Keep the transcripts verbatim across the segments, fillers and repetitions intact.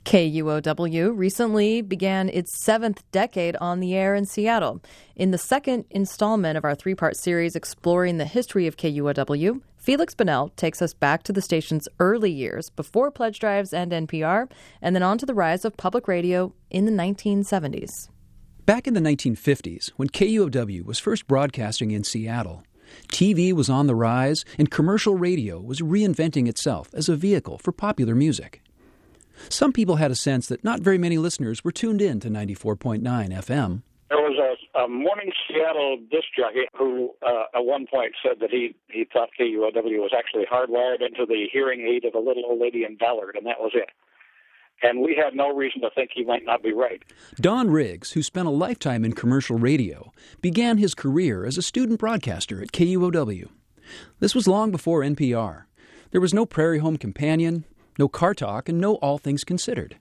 K U O W recently began its seventh decade on the air in Seattle. In the second installment of our three-part series exploring the history of K U O W, Felix Bunnell takes us back to the station's early years before pledge drives and N P R, and then on to the rise of public radio in the nineteen seventies. Back in the nineteen fifties, when K U O W was first broadcasting in Seattle, T V was on the rise and commercial radio was reinventing itself as a vehicle for popular music. Some people had a sense that not very many listeners were tuned in to ninety-four point nine F M. There was a, a morning Seattle disc jockey who uh, at one point said that he, he thought K U O W was actually hardwired into the hearing aid of a little old lady in Ballard, and that was it. And we had no reason to think he might not be right. Don Riggs, who spent a lifetime in commercial radio, began his career as a student broadcaster at K U O W. This was long before N P R. There was no Prairie Home Companion, no Car Talk, and no All Things Considered.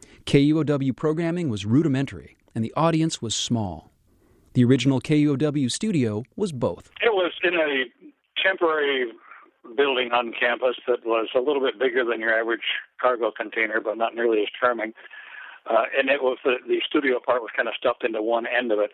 K U O W programming was rudimentary, and the audience was small. The original K U O W studio was both. It was in a temporary building on campus that was a little bit bigger than your average cargo container, but not nearly as charming. Uh, and it was the, the studio part was kind of stuffed into one end of it.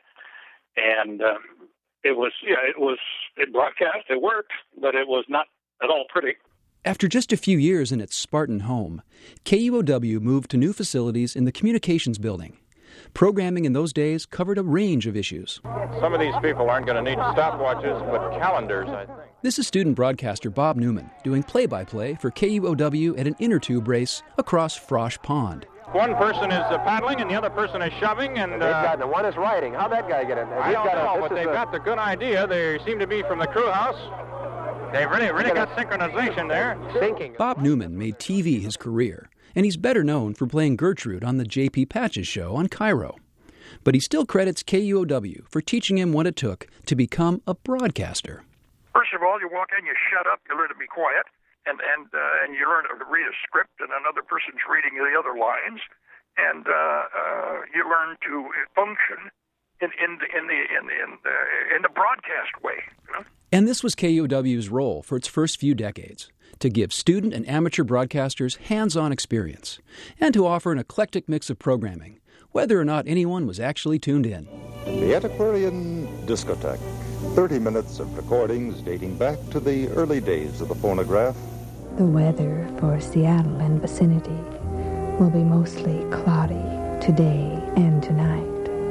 And uh, it was, yeah, it was, it broadcast, it worked, but it was not at all pretty. After just a few years in its Spartan home, K U O W moved to new facilities in the communications building. Programming in those days covered a range of issues. Some of these people aren't going to need stopwatches, but calendars, I think. This is student broadcaster Bob Newman doing play-by-play for K U O W at an inner tube race across Frosh Pond. One person is uh, paddling and the other person is shoving, and, uh, got, the one is riding. How'd that guy get in there? I don't got know, a, but they've a... got the good idea. They seem to be from the crew house. They've really, really got synchronization there. Sinking. Bob Newman made T V his career, and he's better known for playing Gertrude on the J P Patches show on Cairo. But he still credits K U O W for teaching him what it took to become a broadcaster. First of all, you walk in, you shut up, you learn to be quiet, and and uh, and you learn to read a script, and another person's reading the other lines, and uh, uh, you learn to function in in the in the in the in the, in the broadcast way. You know? And this was K U O W's role for its first few decades, to give student and amateur broadcasters hands-on experience, and to offer an eclectic mix of programming, whether or not anyone was actually tuned in. The Antiquarian Discotheque. thirty minutes of recordings dating back to the early days of the phonograph. The weather for Seattle and vicinity will be mostly cloudy today and tonight.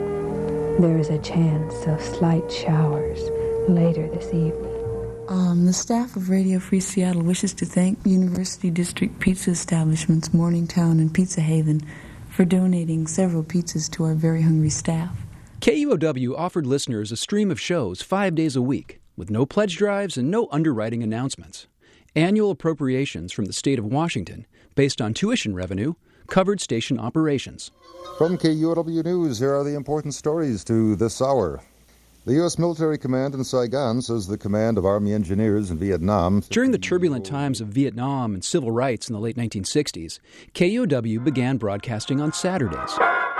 There is a chance of slight showers later this evening. Um, the staff of Radio Free Seattle wishes to thank University District Pizza Establishments Morningtown and Pizza Haven for donating several pizzas to our very hungry staff. K U O W offered listeners a stream of shows five days a week, with no pledge drives and no underwriting announcements. Annual appropriations from the state of Washington, based on tuition revenue, covered station operations. From K U O W News, here are the important stories to this hour. The U S Military Command in Saigon says the command of Army engineers in Vietnam... During the turbulent times of Vietnam and civil rights in the late nineteen sixties, K U O W began broadcasting on Saturdays.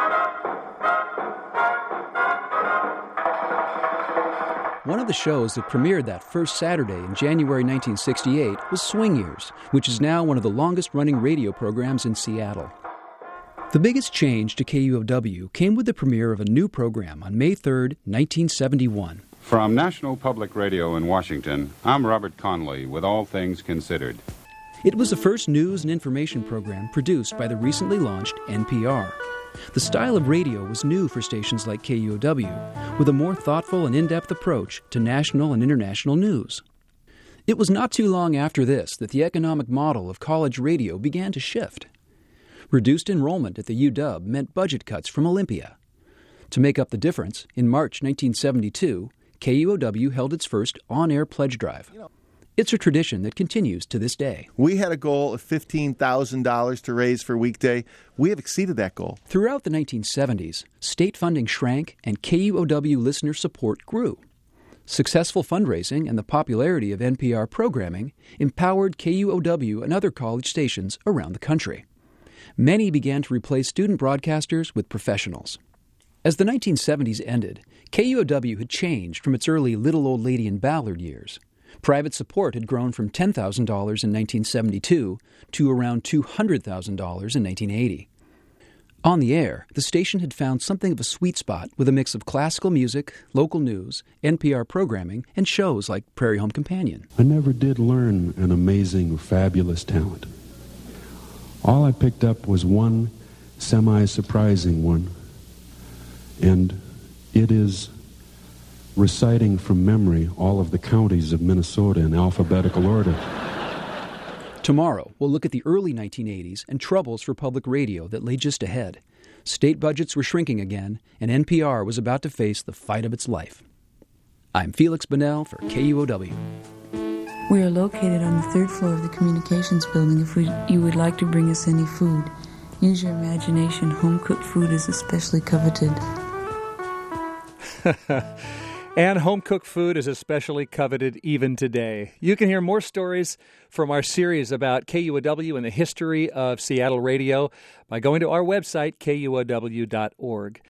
One of the shows that premiered that first Saturday in January nineteen sixty-eight was Swing Years, which is now one of the longest-running radio programs in Seattle. The biggest change to K U O W came with the premiere of a new program on May third, nineteen seventy-one. From National Public Radio in Washington, I'm Robert Conley with All Things Considered. It was the first news and information program produced by the recently launched N P R. The style of radio was new for stations like K U O W, with a more thoughtful and in-depth approach to national and international news. It was not too long after this that the economic model of college radio began to shift. Reduced enrollment at the U W meant budget cuts from Olympia. To make up the difference, in March nineteen seventy-two, K U O W held its first on-air pledge drive. It's a tradition that continues to this day. We had a goal of fifteen thousand dollars to raise for weekday. We have exceeded that goal. Throughout the nineteen seventies, state funding shrank and K U O W listener support grew. Successful fundraising and the popularity of N P R programming empowered K U O W and other college stations around the country. Many began to replace student broadcasters with professionals. As the nineteen seventies ended, K U O W had changed from its early little old lady in Ballard years. Private support had grown from ten thousand dollars in nineteen seventy-two to around two hundred thousand dollars in nineteen eighty. On the air, the station had found something of a sweet spot with a mix of classical music, local news, N P R programming, and shows like Prairie Home Companion. I never did learn an amazing, fabulous talent. All I picked up was one semi-surprising one, and it is reciting from memory all of the counties of Minnesota in alphabetical order. Tomorrow, we'll look at the early nineteen eighties and troubles for public radio that lay just ahead. State budgets were shrinking again, and N P R was about to face the fight of its life. I'm Felix Bunnell for K U O W. We are located on the third floor of the communications building if we, you would like to bring us any food. Use your imagination. Home-cooked food is especially coveted. And home-cooked food is especially coveted even today. You can hear more stories from our series about K U O W and the history of Seattle radio by going to our website, K U O W dot org.